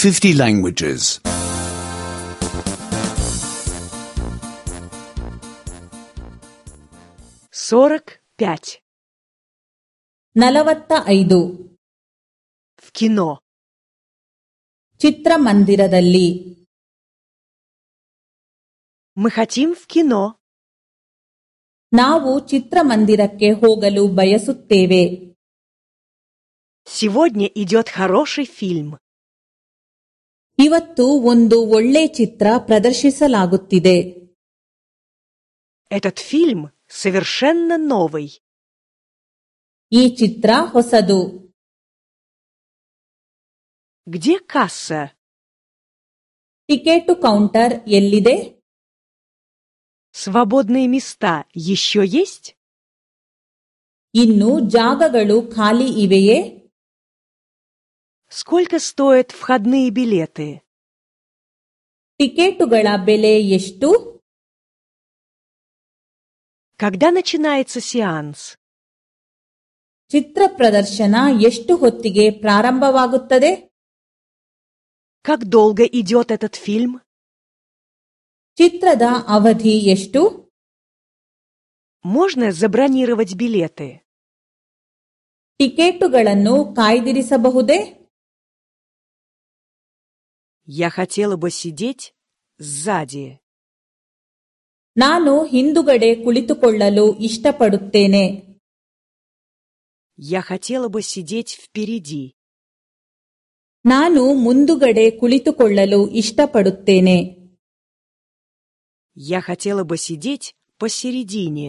50 languages. 45. 45. В кино. ಚಿತ್ರಮಂದಿರದಲ್ಲಿ. Мы хотим в кино. ನಾವು ಚಿತ್ರಮಂದಿರಕ್ಕೆ ಹೋಗಲು ಬಯಸುತ್ತೇವೆ. Сегодня идет хороший фильм. ಇವತ್ತು ಒಂದು ಒಳ್ಳೆ ಚಿತ್ರ ಪ್ರದರ್ಶಿಸಲಾಗುತ್ತಿದೆ. Этот фильм совершенно новый. ಈ ಚಿತ್ರ ಹೊಸದು. Где касса? ಟಿಕೆಟು ಕೌಂಟರ್ ಎಲ್ಲಿದೆ? Свободные места еще есть? ಇನ್ನು ಜಾಗಗಳು ಖಾಲಿ ಇವೆಯೇ? Сколько стоят входные билеты? ಟಿಕೆಟುಗಳ ಬೆಲೆ ಎಷ್ಟು? Когда начинается сеанс? ಚಿತ್ರ ಪ್ರದರ್ಶನ ಎಷ್ಟು ಹೊತ್ತಿಗೆ ಪ್ರಾರಂಭವಾಗುತ್ತದೆ? Как долго идет этот фильм? ಚಿತ್ರದ ಅವಧಿ ಎಷ್ಟು? Можно забронировать билеты? ಟಿಕೆಟುಗಳನ್ನು ಕಾಯ್ದಿರಿಸಬಹುದೇ? Я хотела бы сидеть сзади. ನಾನು ಹಿಂದುಗಡೆ ಕುಳಿತುಕೊಳ್ಳಲು ಇಷ್ಟಪಡುತ್ತೇನೆ. Я хотела бы сидеть впереди. ನಾನು ಮುಂದುಗಡೆ ಕುಳಿತುಕೊಳ್ಳಲು ಇಷ್ಟಪಡುತ್ತೇನೆ. Я хотела бы сидеть посередине.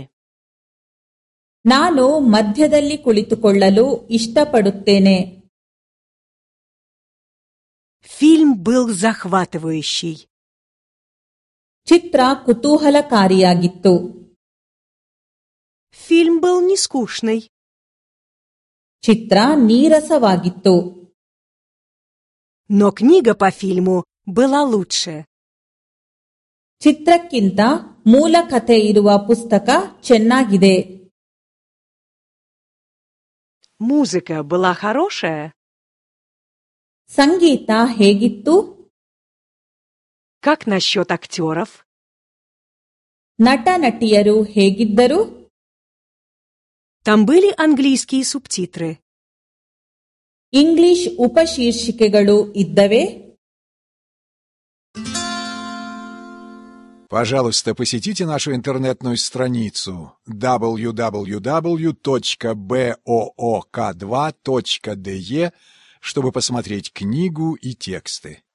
ನಾನು ಮಧ್ಯದಲ್ಲಿ ಕುಳಿತುಕೊಳ್ಳಲು ಇಷ್ಟಪಡುತ್ತೇನೆ. Фильм был захватывающий. ಚಿತ್ರ ಕುತೂಹಲಕಾರಿಯಾಗಿತ್ತು. Фильм был не скучный. ಚಿತ್ರ ನೀರಸವಾಗಿತ್ತು. Но книга по фильму была лучше. ಚಿತ್ರಕ್ಕಿಂತ ಮೂಲ ಕಥೆ ಇರುವ ಪುಸ್ತಕ ಚೆನ್ನಾಗಿದೆ. Музыка была хорошая. ಸಂಗೀತ ಹೇಗಿತ್ತು? Как насчет актеров? ನಟ ನಟಿಯರು ಹೇಗಿದ್ದರು? Там были английские субтитры. ಇಂಗ್ಲಿಷ್ ಉಪಶೀರ್ಷಿಕೆಗಳು ಇದ್ದವೇ? Пожалуйста, посетите нашу интернетную страницу www.book2.de, чтобы посмотреть книгу и тексты.